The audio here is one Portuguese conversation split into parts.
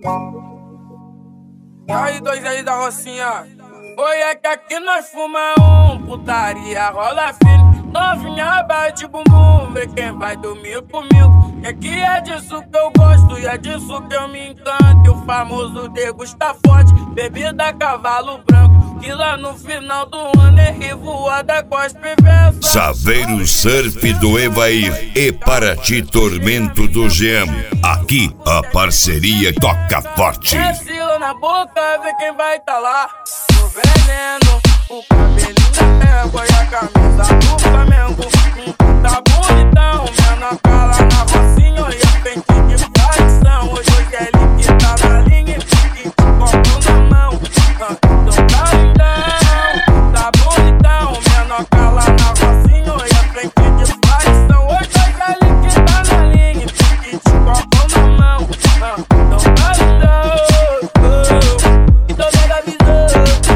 E aí, dois aí da Rocinha. Oi, é que aqui nós fuma putaria, rola filho. Novinha bate bumbum, vê quem vai dormir comigo. E aqui é disso que eu gosto e é disso que eu me encanto. E o famoso degusta forte, bebida cavalo branco, que lá no final do ano é revoada com as perversas. Saveiro Surf do Evair e Paraty Tormento do Jean. Aqui a parceria toca forte. Descila na boca, vê quem vai tá lá. O veneno, o cabelinho da égua e a camisa do Flamengo. Tá bonitão, menor cala na Rocinha e a pente de facção. Hoje é ele que tá na linha e te copo na mão. Então tá lindão, tá bonitão, menor cala na Rocinha e a pente de facção. Hoje é ele que tá na linha e te copo na mão. Então tá lindão, então mega visão.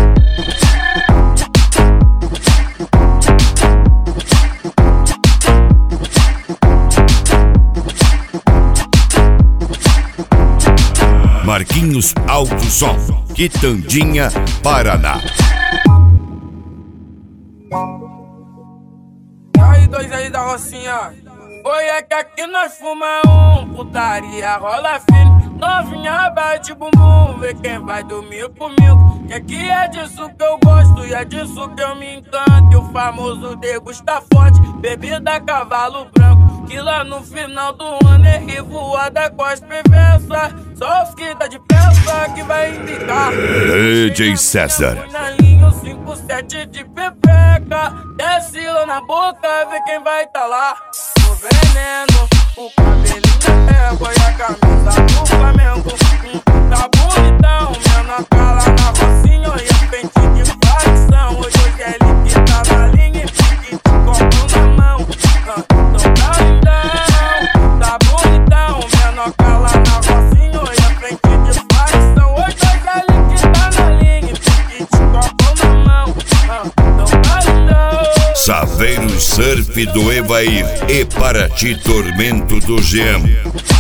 Marquinhos Alto Som, Quitandinha, Paraná. E aí, dois aí da Rocinha. Oi, é que aqui nós fuma putaria, rola filho. Novinha bate bumbum, vê quem vai dormir comigo. E aqui é disso que eu gosto e é disso que eu me encanto. E o famoso degusta forte, bebida cavalo branco, que lá no final do ano é revoada com as perversas. Só os que tá de peça que vai indicar. DJ César. Na linha 57 de pepeca. Desce lá na boca, vê quem vai tá lá. O veneno, o cabelinho da égua e a camisa do Flamengo. Tá bonitão, menor cala na Rocinha e a pente de facção. Hoje é ele que tá na linha e te copo na mão. Então tá lindão, tá bonitão, menor cala na Rocinha e a pente de facção. Hoje é ele que tá na linha e te copo na mão. Então tá lindão. Saveiro Surf do Evair e Paraty Tormento do Jean.